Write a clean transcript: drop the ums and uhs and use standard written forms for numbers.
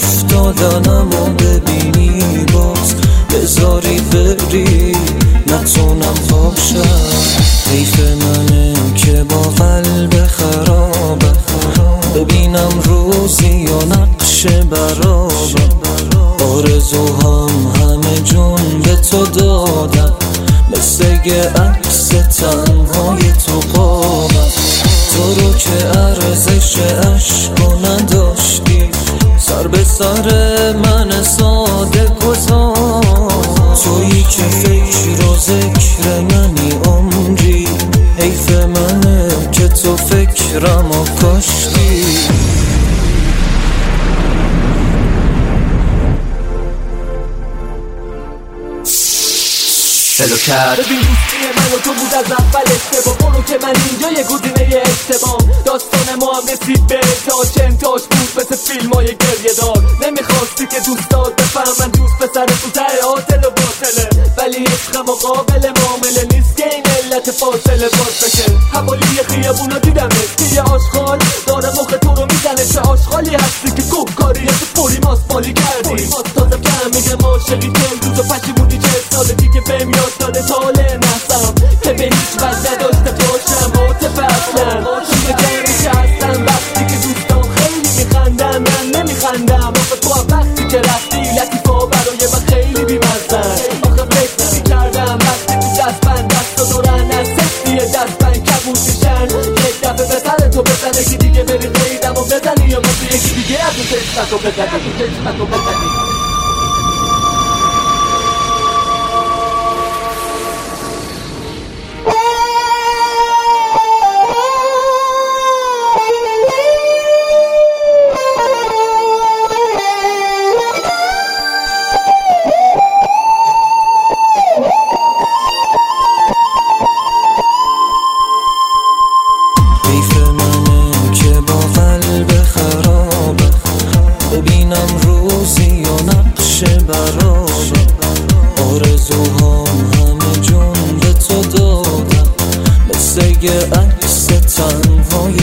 افتادنمو ببینی باز بذاری بری نتونم باشم. حیف منه که با قلب خرابه ببینم روزی یا نقش برابه. آرزوهام همه جون به تو دادم مثل یه عکس تنهای تو قابم. تو رو که ارزش عشقو نداشتی سر به سر من ساده گذاشت. تویی که فکر و ذکر منی عمری، حیف منه که تو فکرمو کاشتی. سلو کرد ببین دوستی من و تو بود از اول اشتباه. برو که من اینجا یه گزینه اشتباه. داستان ما هم رسید به تا چنتاش بود مثل فیلم های گریه دار. نمیخواستی که دوستات بفهمن دوست پسر تو ته عاطل و باطله، ولی عشقم و قابل معامله نیست که این علت فاصله باز بشه. حوالی خیابونا دیدمت که یه آشغال داره مخ تو رو میزنه. چه آشغالی هستی که گوهکاریت فوری ماسپالی کردی. تازه فهمیدم عاشقی که امروز و پشیمونی 40 سال دیگه بهم یاد داده ساله نستم که به هیچ وجه نداشته باشم عاطف اصلا. توی جمعیش هستم وقتی که دوستان خیلی میخندم من نمیخندم. آخه تو هم وقتی که رفتی لطیفا برای من خیلی بیمزن. آخه فکر نمیکردم وقتی تو دستبند دست و دورن از سفتی دستبند کبود میشن. یک دفعه به سر تو بزنه که دیگه بری قیدم و بزنی یا مثل یکی دیگه از اون چشمتو بزنی. ببینم روزی یا نقش برابه. آرزوهام همه جون به تو دادم مثل یه عکس تنهای